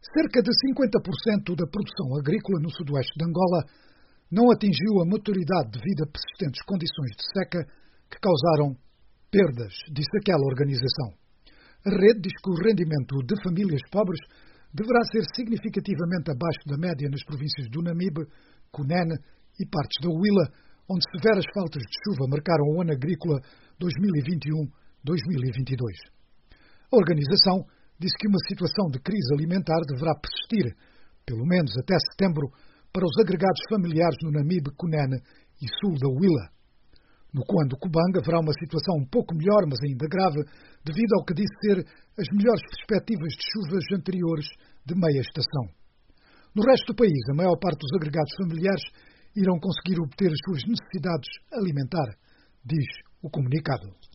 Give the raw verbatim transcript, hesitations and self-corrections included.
Cerca de cinquenta por cento da produção agrícola no sudoeste de Angola não atingiu a maturidade devido a persistentes condições de seca que causaram perdas, disse aquela organização. A rede diz que o rendimento de famílias pobres deverá ser significativamente abaixo da média nas províncias do Namibe, Cunene e partes da Huila, onde severas faltas de chuva marcaram o ano agrícola dois mil e vinte e um a dois mil e vinte e dois. A organização disse que uma situação de crise alimentar deverá persistir, pelo menos até setembro, para os agregados familiares no Namibe, Cunene e sul da Huila. No Cuando Cubang haverá uma situação um pouco melhor, mas ainda grave, devido ao que disse ser as melhores perspectivas de chuvas anteriores de meia estação. No resto do país, a maior parte dos agregados familiares irão conseguir obter as suas necessidades alimentares, diz o comunicado.